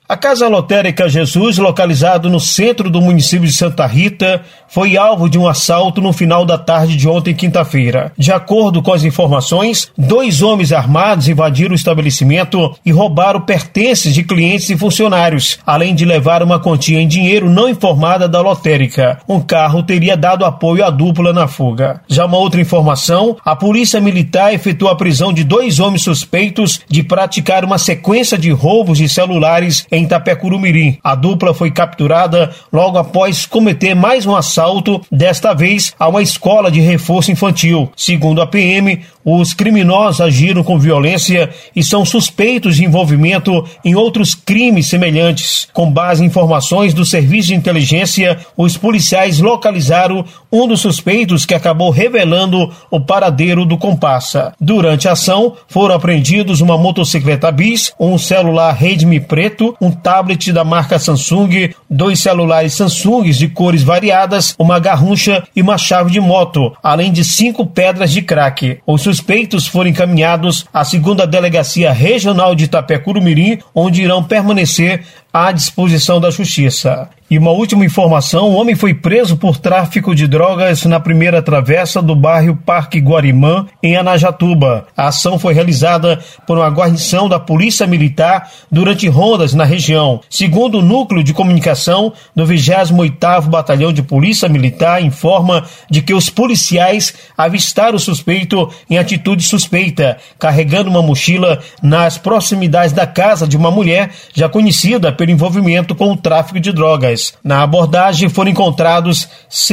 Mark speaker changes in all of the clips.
Speaker 1: A Casa Lotérica Jesus, localizado no centro do município de Santa Rita, foi alvo de um assalto no final da tarde de ontem, quinta-feira. De acordo com as informações, 2 homens armados invadiram o estabelecimento e roubaram pertences de clientes e funcionários, além de levar uma quantia em dinheiro não informada da lotérica. Um carro teria dado apoio à dupla na fuga. Já uma outra informação, a Polícia Militar efetuou a prisão de 2 homens suspeitos de praticar uma sequência de roubos de celulares em Itapecuru-Mirim. A dupla foi capturada logo após cometer mais um assalto, desta vez a uma escola de reforço infantil. Segundo a PM, os criminosos agiram com violência e são suspeitos de envolvimento em outros crimes semelhantes. Com base em informações do Serviço de Inteligência, os policiais localizaram um dos suspeitos que acabou revelando o paradeiro do comparsa. Durante a ação, foram apreendidos uma motocicleta bis, um celular Redmi preto, um tablet da marca Samsung, 2 celulares Samsung de cores variadas, uma garrucha e uma chave de moto, além de 5 pedras de crack. Os suspeitos foram encaminhados à 2ª Delegacia Regional de Itapecuru-Mirim, onde irão permanecer à disposição da Justiça. E uma última informação, um homem foi preso por tráfico de drogas na primeira travessa do bairro Parque Guarimã, em Anajatuba. A ação foi realizada por uma guarnição da Polícia Militar durante rondas na região. Segundo o Núcleo de Comunicação do 28º Batalhão de Polícia Militar, informa de que os policiais avistaram o suspeito em atitude suspeita, carregando uma mochila nas proximidades da casa de uma mulher já conhecida pelo envolvimento com o tráfico de drogas. Na abordagem foram encontrados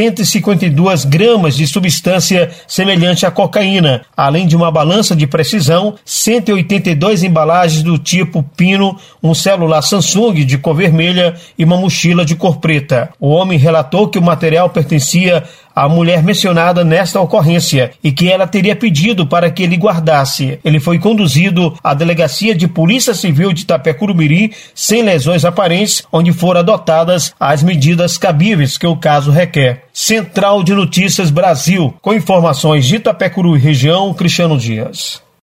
Speaker 1: 152 gramas de substância semelhante à cocaína, além de uma balança de precisão, 182 embalagens do tipo pino, um celular Samsung de cor vermelha e uma mochila de cor preta. O homem relatou que o material pertencia à mulher mencionada nesta ocorrência e que ela teria pedido para que ele guardasse. Ele foi conduzido à Delegacia de Polícia Civil de Itapecuru-Mirim sem lesões aparentes, onde foram adotadas as medidas cabíveis que o caso requer. Central de Notícias Brasil, com informações de Itapecuru e região, Cristiano Dias.